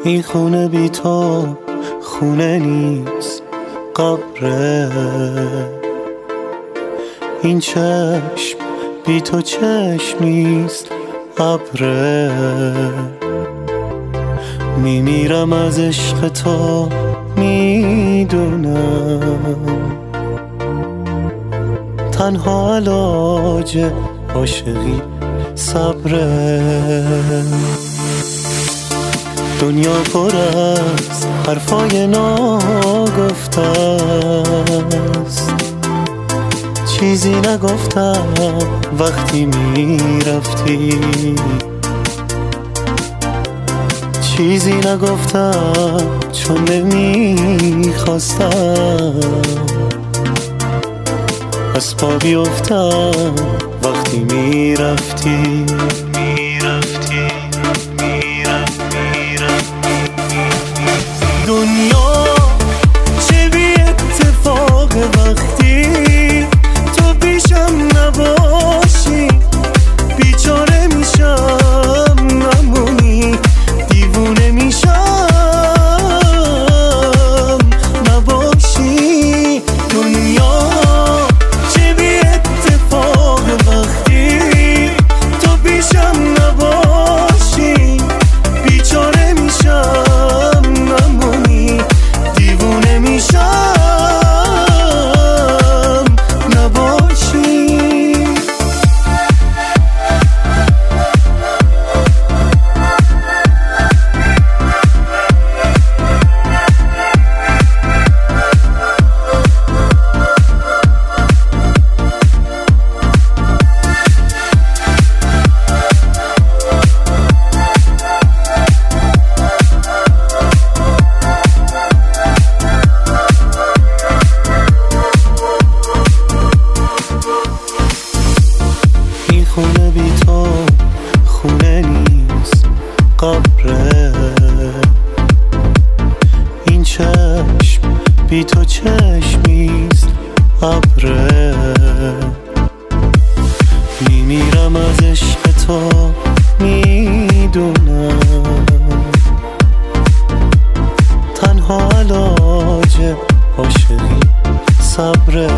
این خونه بی تو خونه نیست، قبره. این چشم بی تو چشم نیست، ابره. میمیرم از عشق تو، میدونم تنها علاج عاشقی صبره. دنیا پر از حرفای ناگفته است، چیزی نگفتم وقتی میرفتی، چیزی نگفتم چون نمیخواستم از پا بیفتم وقتی میرفتی. دنیا چه بی اتفاق وقتی تو پیشم نباشی، بیچاره میشم نمونی، دیوونه میشم نباشی. دنیا چه بی اتفاق وقتی تو پیشم نباشی، بیچاره میشم خونه بی تو خونه نیست، قبره. این چشم بی تو چشم نیست، ابره. میمیرم از عشق تو، میدونم تنها علاج عاشقی صبره.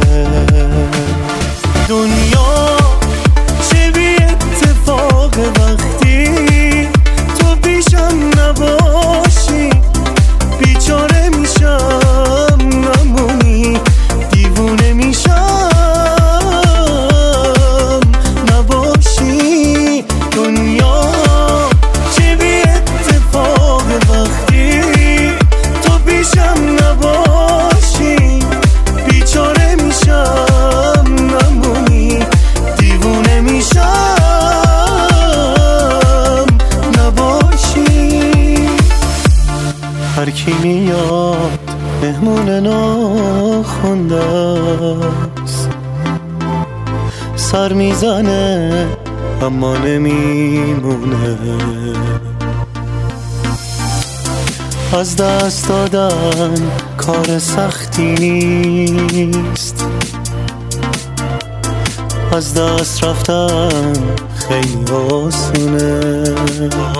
دنیا چه بی اتفاق وقتی تو پیشم نباشی، بیچاره میشم نمونی، دیوونه میشم نباشی. دنیا چه بی اتفاق وقتی تو پیشم نباشی، بیچاره میشم نمونی، دیوونه میشم نباشی. هر کی میاد مهمون ناخونده است، سر میزنه اما نمیمونه. از دست دادن کار سختی نیست، از دست رفتن خیلی آسونه.